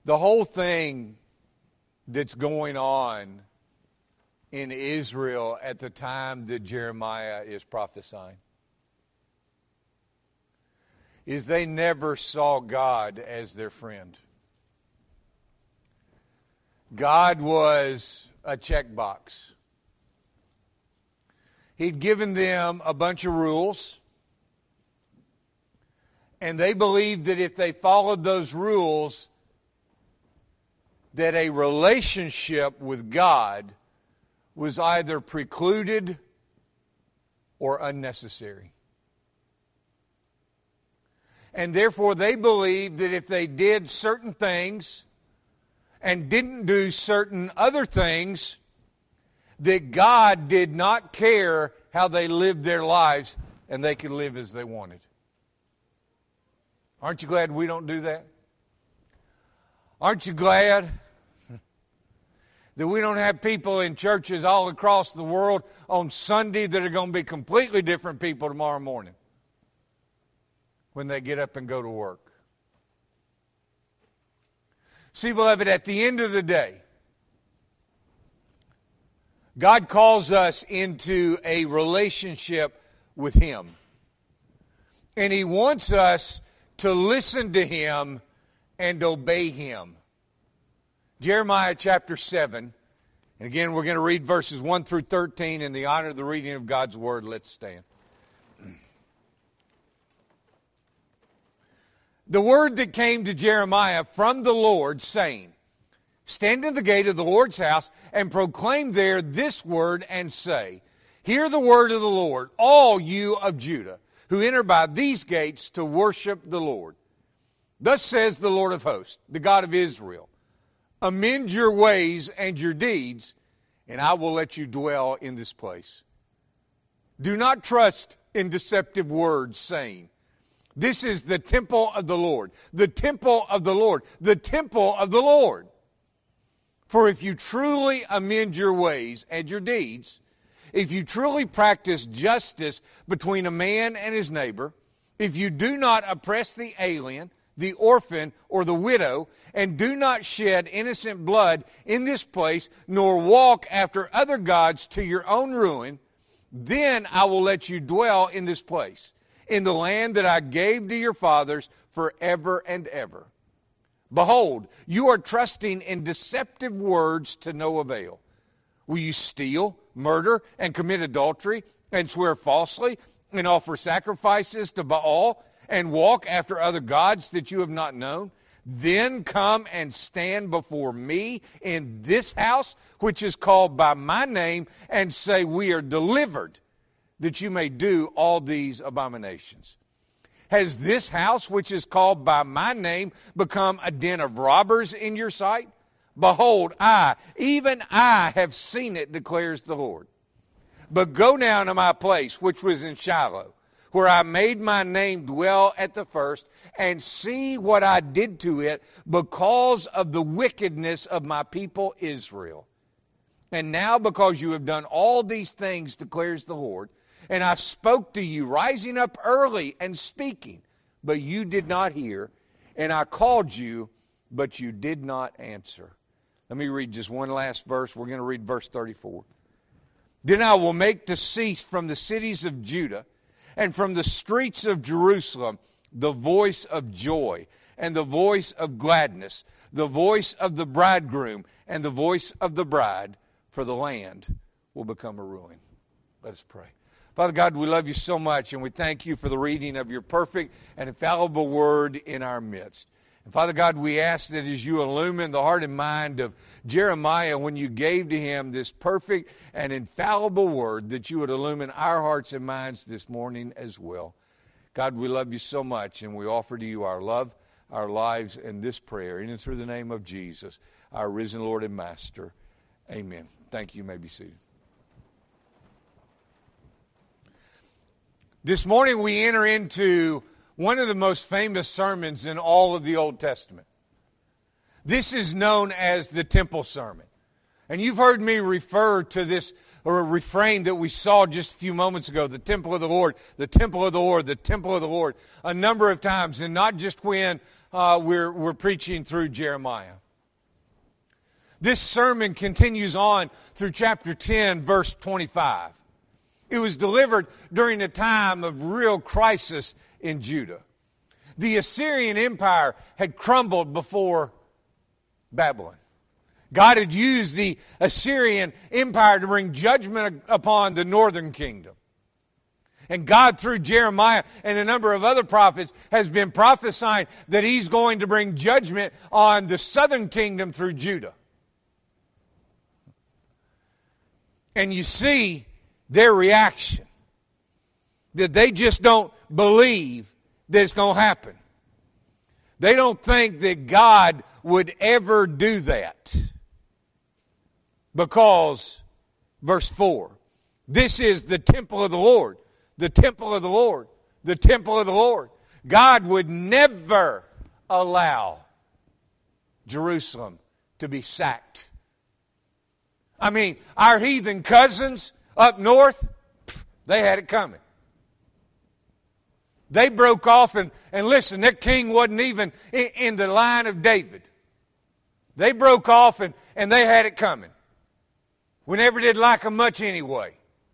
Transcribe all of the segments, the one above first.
The whole thing that's going on in Israel at the time that Jeremiah is prophesying is they never saw God as their friend. God was a checkbox. He'd given them a bunch of rules, and they believed that if they followed those rules, that a relationship with God was either precluded or unnecessary. And therefore they believed that if they did certain things and didn't do certain other things, that God did not care how they lived their lives and they could live as they wanted. Aren't you glad we don't do that? Aren't you glad that we don't have people in churches all across the world on Sunday that are going to be completely different people tomorrow morning when they get up and go to work? See, beloved, at the end of the day, God calls us into a relationship with Him. And He wants us to listen to Him and obey Him. Jeremiah chapter 7. And again, we're going to read verses 1 through 13 in the honor of the reading of God's Word. Let's stand. The word that came to Jeremiah from the Lord, saying, Stand in the gate of the Lord's house and proclaim there this word and say, Hear the word of the Lord, all you of Judah, who enter by these gates to worship the Lord. Thus says the Lord of hosts, the God of Israel, Amend your ways and your deeds, and I will let you dwell in this place. Do not trust in deceptive words, saying, This is the temple of the Lord, the temple of the Lord, the temple of the Lord. For if you truly amend your ways and your deeds, if you truly practice justice between a man and his neighbor, if you do not oppress the alien, the orphan, or the widow, and do not shed innocent blood in this place, nor walk after other gods to your own ruin, then I will let you dwell in this place, in the land that I gave to your fathers forever and ever. Behold, you are trusting in deceptive words to no avail. Will you steal, murder, and commit adultery, and swear falsely, and offer sacrifices to Baal, and walk after other gods that you have not known? Then come and stand before me in this house, which is called by my name, and say, We are delivered, that you may do all these abominations. Has this house, which is called by my name, become a den of robbers in your sight? Behold, even I have seen it, declares the Lord. But go now to my place, which was in Shiloh, where I made my name dwell at the first, and see what I did to it because of the wickedness of my people Israel. And now because you have done all these things, declares the Lord, and I spoke to you, rising up early and speaking, but you did not hear. And I called you, but you did not answer. Let me read just one last verse. We're going to read verse 34. Then I will make to cease from the cities of Judah and from the streets of Jerusalem the voice of joy and the voice of gladness, the voice of the bridegroom and the voice of the bride, for the land will become a ruin. Let us pray. Father God, we love you so much, and we thank you for the reading of your perfect and infallible word in our midst. And Father God, we ask that as you illumine the heart and mind of Jeremiah when you gave to him this perfect and infallible word, that you would illumine our hearts and minds this morning as well. God, we love you so much, and we offer to you our love, our lives, and this prayer, in and through the name of Jesus, our risen Lord and Master. Amen. Thank you. You may be seated. This morning we enter into one of the most famous sermons in all of the Old Testament. This is known as the Temple Sermon. And you've heard me refer to this or a refrain that we saw just a few moments ago, the temple of the Lord, the temple of the Lord, the temple of the Lord, a number of times. And not just when we're preaching through Jeremiah. This sermon continues on through chapter 10, verse 25. It was delivered during a time of real crisis in Judah. The Assyrian Empire had crumbled before Babylon. God had used the Assyrian Empire to bring judgment upon the northern kingdom. And God, through Jeremiah and a number of other prophets, has been prophesying that He's going to bring judgment on the southern kingdom through Judah. And you see their reaction, that they just don't believe that it's going to happen. They don't think that God would ever do that. Because, verse 4, this is the temple of the Lord, the temple of the Lord, the temple of the Lord. God would never allow Jerusalem to be sacked. I mean, our heathen cousins up north, they had it coming. They broke off, and listen, their king wasn't even in the line of David. They broke off, and they had it coming. We never did like them much anyway.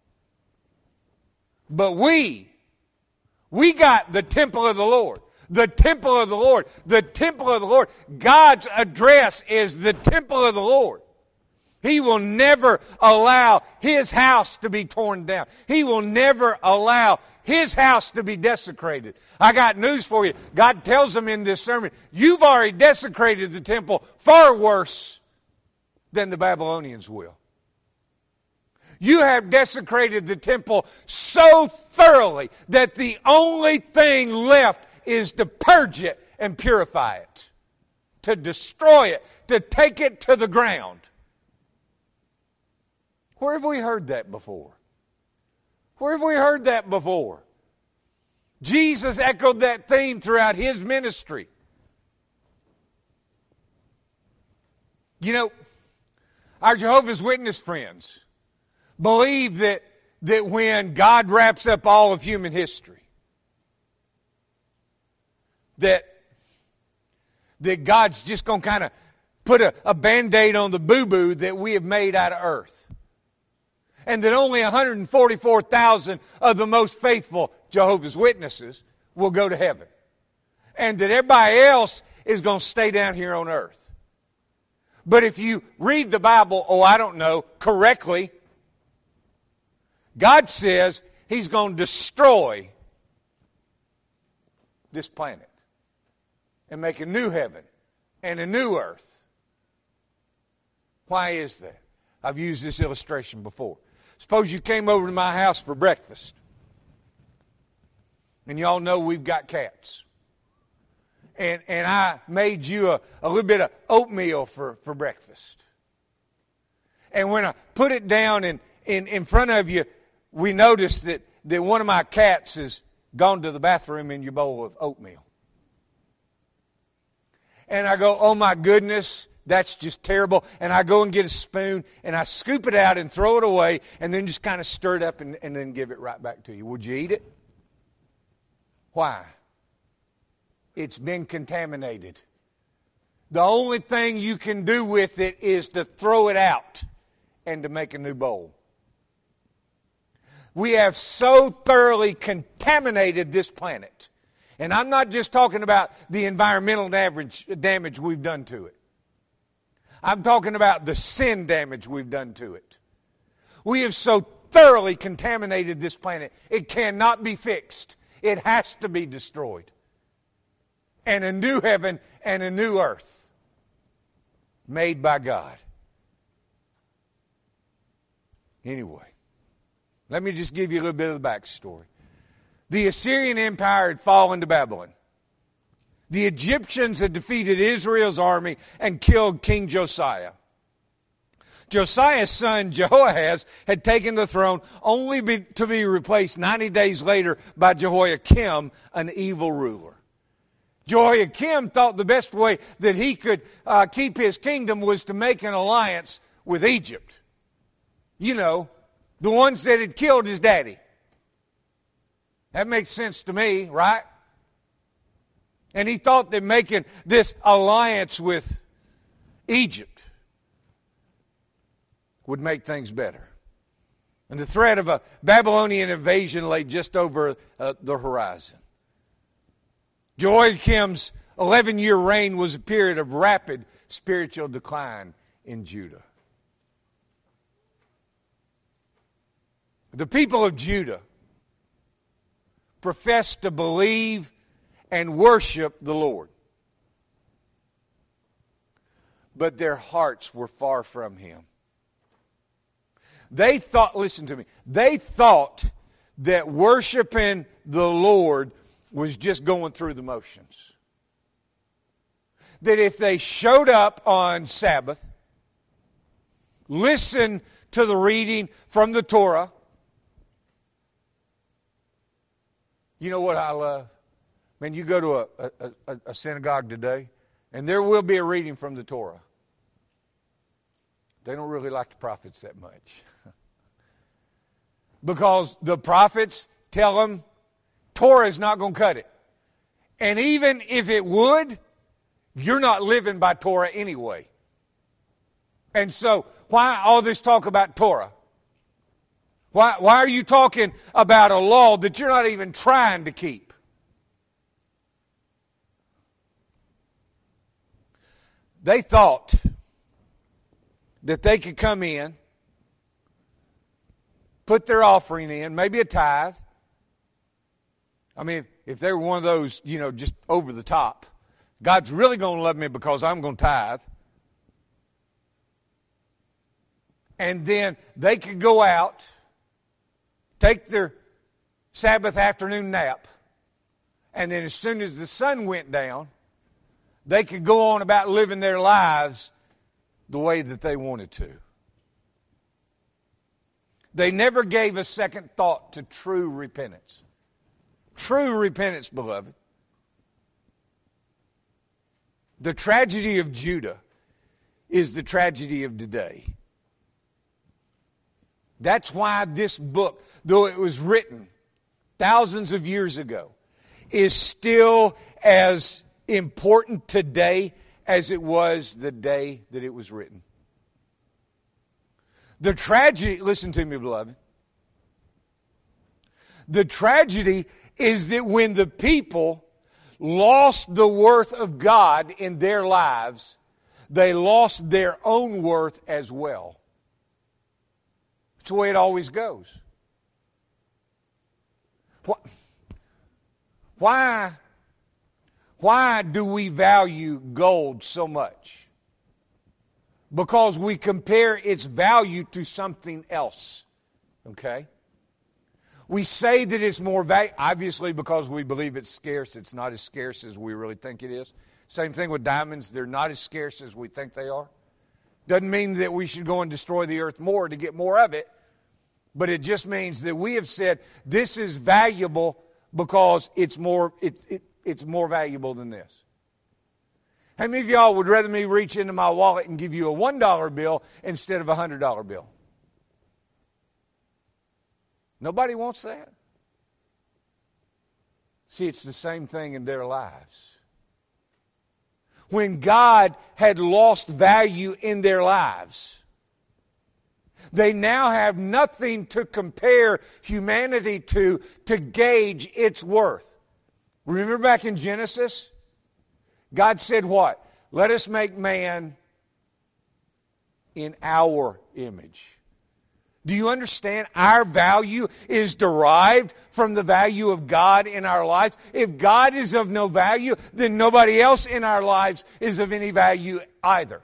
But we got the temple of the Lord. The temple of the Lord. The temple of the Lord. God's address is the temple of the Lord. He will never allow His house to be torn down. He will never allow His house to be desecrated. I got news for you. God tells them in this sermon, you've already desecrated the temple far worse than the Babylonians will. You have desecrated the temple so thoroughly that the only thing left is to purge it and purify it, to destroy it, to take it to the ground. Where have we heard that before? Where have we heard that before? Jesus echoed that theme throughout His ministry. You know, our Jehovah's Witness friends believe that when God wraps up all of human history, that God's just going to kind of put a Band-Aid on the boo-boo that we have made out of earth. And that only 144,000 of the most faithful Jehovah's Witnesses will go to heaven. And that everybody else is going to stay down here on earth. But if you read the Bible, correctly, God says He's going to destroy this planet and make a new heaven and a new earth. Why is that? I've used this illustration before. Suppose you came over to my house for breakfast. And y'all know we've got cats. And I made you a little bit of oatmeal for breakfast. And when I put it down in front of you, we noticed that one of my cats has gone to the bathroom in your bowl of oatmeal. And I go, oh my goodness, that's just terrible. And I go and get a spoon, and I scoop it out and throw it away, and then just kind of stir it up and then give it right back to you. Would you eat it? Why? It's been contaminated. The only thing you can do with it is to throw it out and to make a new bowl. We have so thoroughly contaminated this planet. And I'm not just talking about the environmental damage we've done to it. I'm talking about the sin damage we've done to it. We have so thoroughly contaminated this planet, it cannot be fixed. It has to be destroyed. And a new heaven and a new earth made by God. Anyway, let me just give you a little bit of the backstory. The Assyrian Empire had fallen to Babylon. The Egyptians had defeated Israel's army and killed King Josiah. Josiah's son Jehoahaz had taken the throne only to be replaced 90 days later by Jehoiakim, an evil ruler. Jehoiakim thought the best way that he could keep his kingdom was to make an alliance with Egypt. You know, the ones that had killed his daddy. That makes sense to me, right? And he thought that making this alliance with Egypt would make things better. And the threat of a Babylonian invasion lay just over the horizon. Jehoiakim's 11-year reign was a period of rapid spiritual decline in Judah. The people of Judah professed to believe and worship the Lord, but their hearts were far from Him. They thought, listen to me, they thought that worshiping the Lord was just going through the motions. That if they showed up on Sabbath, listened to the reading from the Torah, you know what I love? Man, you go to a synagogue today, and there will be a reading from the Torah. They don't really like the prophets that much. Because the prophets tell them Torah is not going to cut it. And even if it would, you're not living by Torah anyway. And so, why all this talk about Torah? Why are you talking about a law that you're not even trying to keep? They thought that they could come in, put their offering in, maybe a tithe. I mean, if they were one of those, just over the top, God's really going to love me because I'm going to tithe. And then they could go out, take their Sabbath afternoon nap, and then as soon as the sun went down, they could go on about living their lives the way that they wanted to. They never gave a second thought to true repentance. True repentance, beloved. The tragedy of Judah is the tragedy of today. That's why this book, though it was written thousands of years ago, is still as important today as it was the day that it was written. The tragedy, listen to me, beloved. The tragedy is that when the people lost the worth of God in their lives, they lost their own worth as well. It's the way it always goes. Why do we value gold so much? Because we compare its value to something else. Okay? We say that it's more valuable, obviously because we believe it's scarce. It's not as scarce as we really think it is. Same thing with diamonds. They're not as scarce as we think they are. Doesn't mean that we should go and destroy the earth more to get more of it. But it just means that we have said this is valuable because it's more valuable than this. How many of y'all would rather me reach into my wallet and give you a $1 bill instead of a $100 bill? Nobody wants that. See, it's the same thing in their lives. When God had lost value in their lives, they now have nothing to compare humanity to gauge its worth. Remember back in Genesis? God said what? Let us make man in our image. Do you understand? Our value is derived from the value of God in our lives. If God is of no value, then nobody else in our lives is of any value either.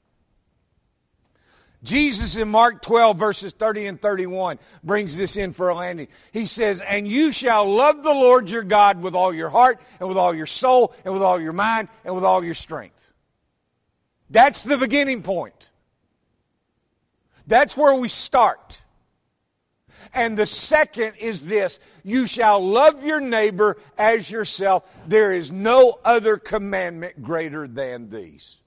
Jesus in Mark 12 verses 30 and 31 brings this in for a landing. He says, and you shall love the Lord your God with all your heart and with all your soul and with all your mind and with all your strength. That's the beginning point. That's where we start. And the second is this, you shall love your neighbor as yourself. There is no other commandment greater than these.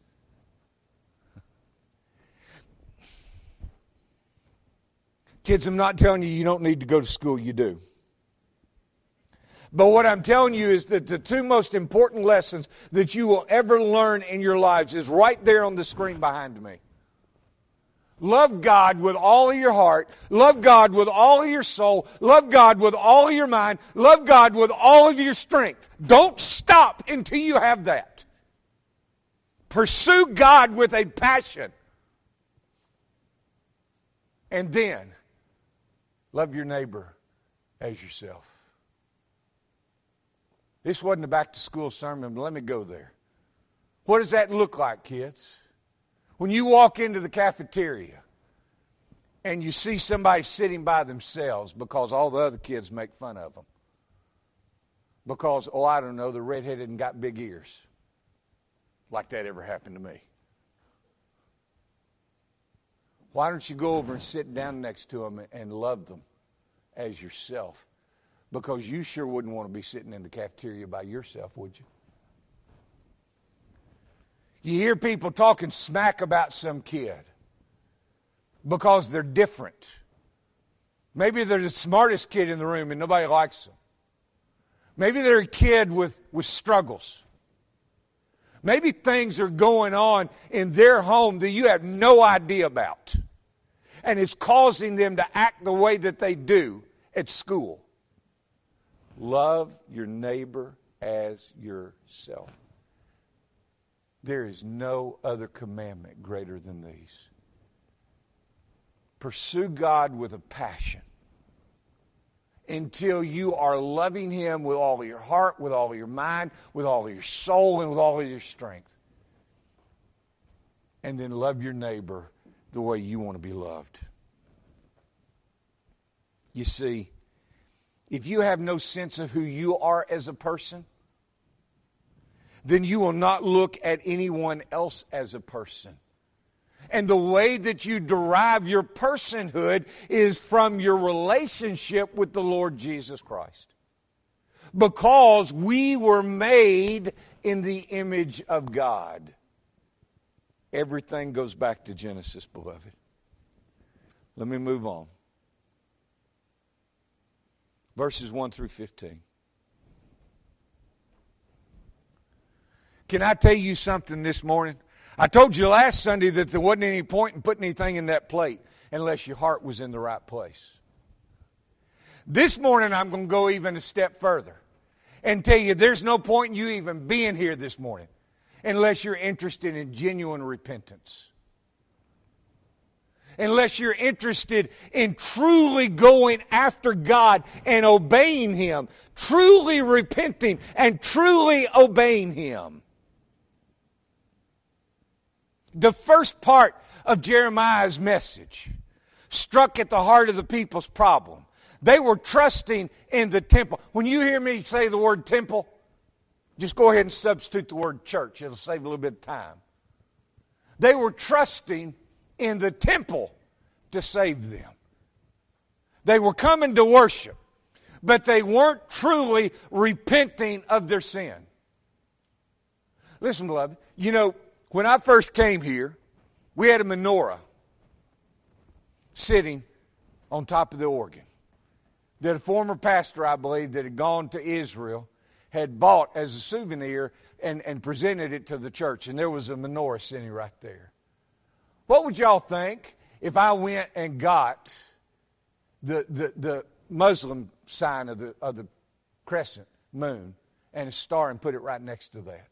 Kids, I'm not telling you you don't need to go to school. You do. But what I'm telling you is that the two most important lessons that you will ever learn in your lives is right there on the screen behind me. Love God with all of your heart. Love God with all of your soul. Love God with all of your mind. Love God with all of your strength. Don't stop until you have that. Pursue God with a passion. And then, love your neighbor as yourself. This wasn't a back-to-school sermon, but let me go there. What does that look like, kids? When you walk into the cafeteria and you see somebody sitting by themselves because all the other kids make fun of them. Because, I don't know, they're redheaded and got big ears. Like that ever happened to me. Why don't you go over and sit down next to them and love them as yourself? Because you sure wouldn't want to be sitting in the cafeteria by yourself, would you? You hear people talking smack about some kid because they're different. Maybe they're the smartest kid in the room and nobody likes them. Maybe they're a kid with struggles. Maybe things are going on in their home that you have no idea about. And it's causing them to act the way that they do at school. Love your neighbor as yourself. There is no other commandment greater than these. Pursue God with a passion until you are loving Him with all of your heart, with all of your mind, with all of your soul, and with all of your strength. And then love your neighbor the way you want to be loved. You see, if you have no sense of who you are as a person, then you will not look at anyone else as a person. And the way that you derive your personhood is from your relationship with the Lord Jesus Christ. Because we were made in the image of God. Everything goes back to Genesis, beloved. Let me move on. Verses 1 through 15. Can I tell you something this morning? I told you last Sunday that there wasn't any point in putting anything in that plate unless your heart was in the right place. This morning I'm going to go even a step further and tell you there's no point in you even being here this morning unless you're interested in genuine repentance. Unless you're interested in truly going after God and obeying Him, truly repenting and truly obeying Him. The first part of Jeremiah's message struck at the heart of the people's problem. They were trusting in the temple. When you hear me say the word temple, just go ahead and substitute the word church. It'll save a little bit of time. They were trusting in the temple to save them. They were coming to worship, but they weren't truly repenting of their sin. Listen, beloved, you know, when I first came here, we had a menorah sitting on top of the organ that a former pastor, I believe, that had gone to Israel had bought as a souvenir and presented it to the church. And there was a menorah sitting right there. What would y'all think if I went and got the Muslim sign of the crescent moon and a star and put it right next to that?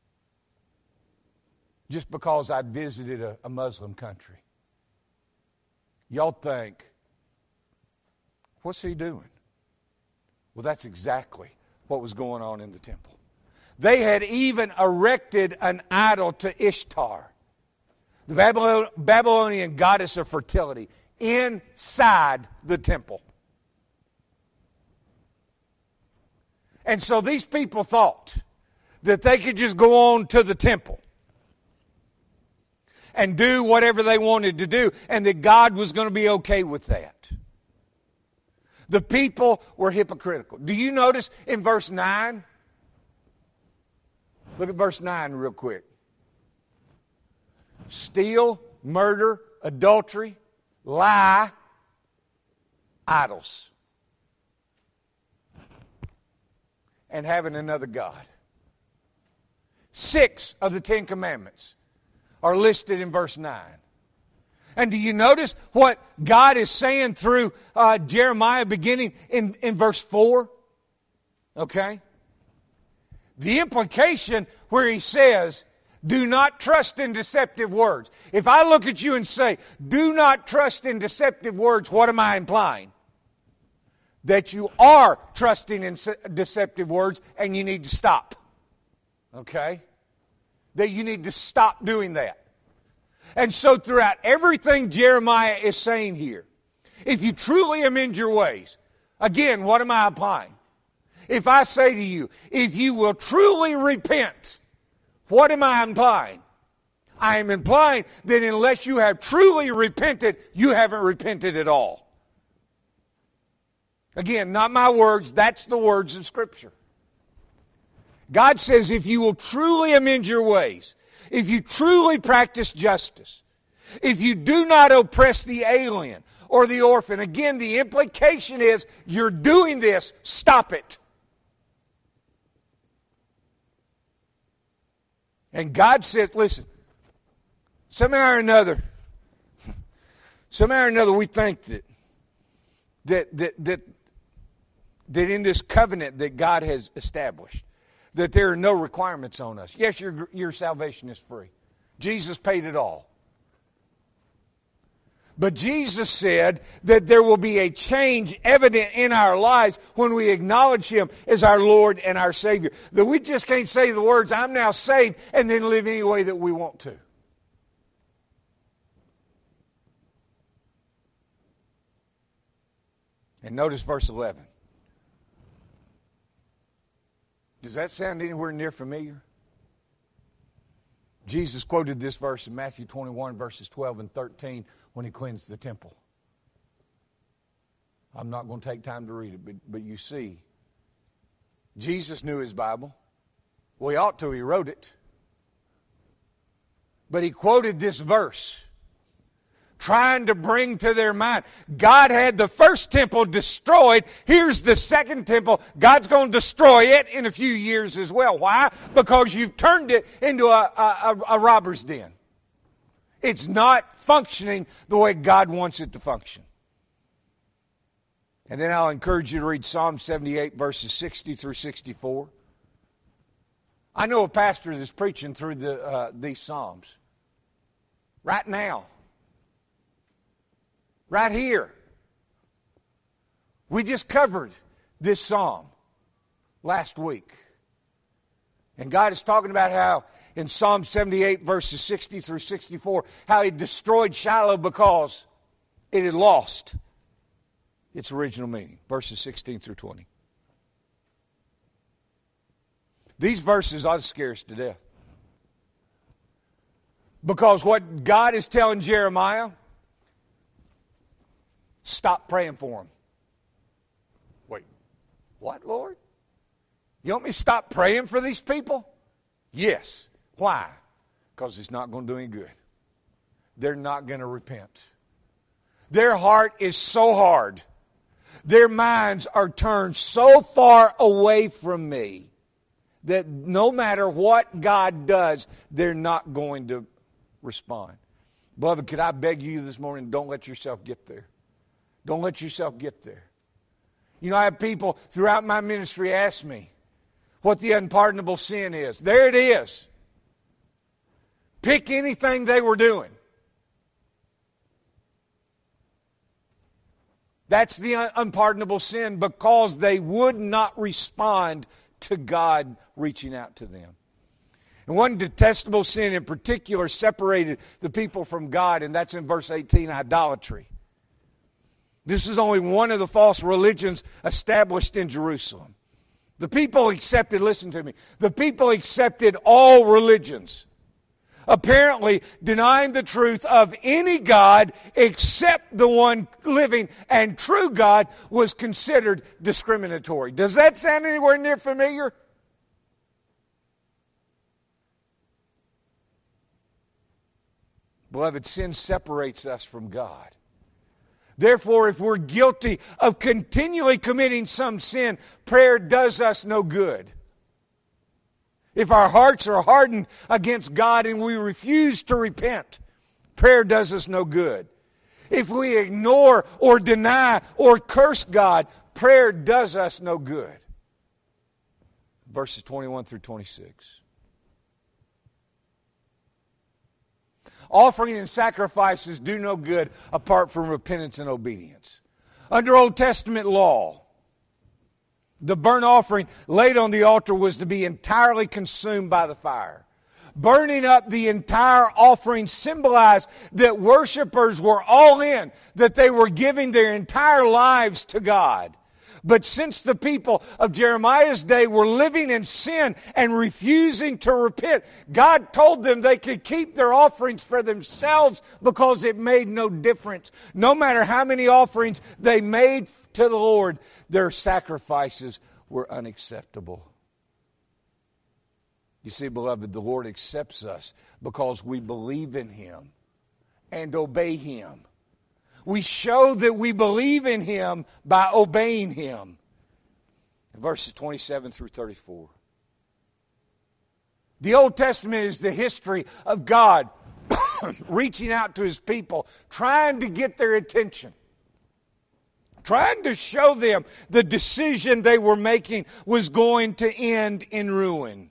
Just because I'd visited a Muslim country. Y'all think, what's he doing? Well, that's exactly what was going on in the temple. They had even erected an idol to Ishtar, the Babylonian goddess of fertility, inside the temple. And so these people thought that they could just go on to the temple and do whatever they wanted to do, and that God was going to be okay with that. The people were hypocritical. Do you notice in verse 9? Look at verse 9 real quick. Steal, murder, adultery, lie, idols. and having another God. 6 of the 10 commandments are listed in verse 9. And do you notice what God is saying through Jeremiah beginning in verse 4? Okay? The implication where he says, do not trust in deceptive words. If I look at you and say, do not trust in deceptive words, what am I implying? That you are trusting in deceptive words and you need to stop. Okay? That you need to stop doing that. And so throughout everything Jeremiah is saying here, if you truly amend your ways, again, what am I applying? If I say to you, if you will truly repent, what am I implying? I am implying that unless you have truly repented, you haven't repented at all. Again, not my words, that's the words of Scripture. God says if you will truly amend your ways, if you truly practice justice, if you do not oppress the alien or the orphan, again, the implication is you're doing this, stop it. And God said, listen, somehow or another, we think that in this covenant that God has established, that there are no requirements on us. Yes, your salvation is free. Jesus paid it all. But Jesus said that there will be a change evident in our lives when we acknowledge Him as our Lord and our Savior. That we just can't say the words, I'm now saved, and then live any way that we want to. And notice verse 11. Does that sound anywhere near familiar? Jesus quoted this verse in Matthew 21, verses 12 and 13 when He cleansed the temple. I'm not going to take time to read it, but you see, Jesus knew His Bible. Well, He ought to. He wrote it. But He quoted this verse, trying to bring to their mind. God had the first temple destroyed. Here's the second temple. God's going to destroy it in a few years as well. Why? Because you've turned it into a robber's den. It's not functioning the way God wants it to function. And then I'll encourage you to read Psalm 78, verses 60 through 64. I know a pastor that's preaching through these Psalms right now. Right here. We just covered this psalm last week. And God is talking about how in Psalm 78, verses 60 through 64, how He destroyed Shiloh because it had lost its original meaning. Verses 16 through 20. These verses ought to scare us to death. Because what God is telling Jeremiah, stop praying for them. Wait, what, Lord? You want me to stop praying for these people? Yes. Why? Because it's not going to do any good. They're not going to repent. Their heart is so hard. Their minds are turned so far away from me that no matter what God does, they're not going to respond. Beloved, could I beg you this morning, don't let yourself get there. Don't let yourself get there. You know, I have people throughout my ministry ask me what the unpardonable sin is. There it is. Pick anything they were doing. That's the unpardonable sin because they would not respond to God reaching out to them. And one detestable sin in particular separated the people from God, and that's in verse 18, idolatry. This is only one of the false religions established in Jerusalem. The people accepted, listen to me, the people accepted all religions, apparently denying the truth of any God except the one living and true God was considered discriminatory. Does that sound anywhere near familiar? Beloved, sin separates us from God. Therefore, if we're guilty of continually committing some sin, prayer does us no good. If our hearts are hardened against God and we refuse to repent, prayer does us no good. If we ignore or deny or curse God, prayer does us no good. Verses 21 through 26. Offering and sacrifices do no good apart from repentance and obedience. Under Old Testament law, the burnt offering laid on the altar was to be entirely consumed by the fire. Burning up the entire offering symbolized that worshipers were all in, that they were giving their entire lives to God. But since the people of Jeremiah's day were living in sin and refusing to repent, God told them they could keep their offerings for themselves because it made no difference. No matter how many offerings they made to the Lord, their sacrifices were unacceptable. You see, beloved, the Lord accepts us because we believe in Him and obey Him. We show that we believe in Him by obeying Him. In verses 27 through 34. The Old Testament is the history of God reaching out to His people, trying to get their attention, trying to show them the decision they were making was going to end in ruin.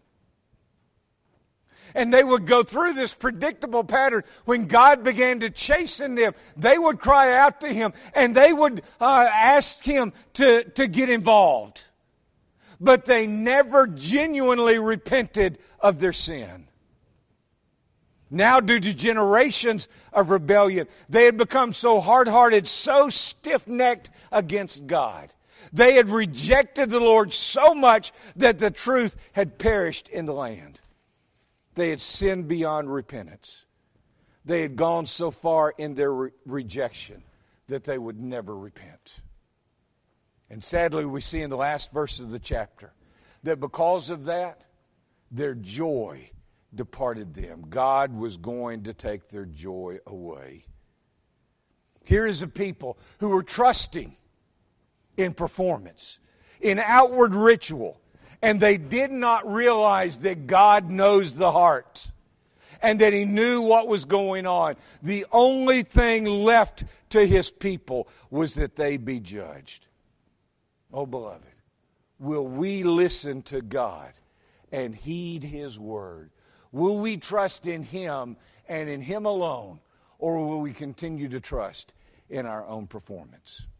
And they would go through this predictable pattern. When God began to chasten them, they would cry out to Him and they would ask Him to get involved. But they never genuinely repented of their sin. Now, due to generations of rebellion, they had become so hard-hearted, so stiff-necked against God. They had rejected the Lord so much that the truth had perished in the land. They had sinned beyond repentance. They had gone so far in their rejection that they would never repent. And sadly, we see in the last verse of the chapter that because of that, their joy departed them. God was going to take their joy away. Here is a people who were trusting in performance, in outward ritual, and they did not realize that God knows the heart and that He knew what was going on. The only thing left to His people was that they be judged. Oh, beloved, will we listen to God and heed His word? Will we trust in Him and in Him alone, or will we continue to trust in our own performance?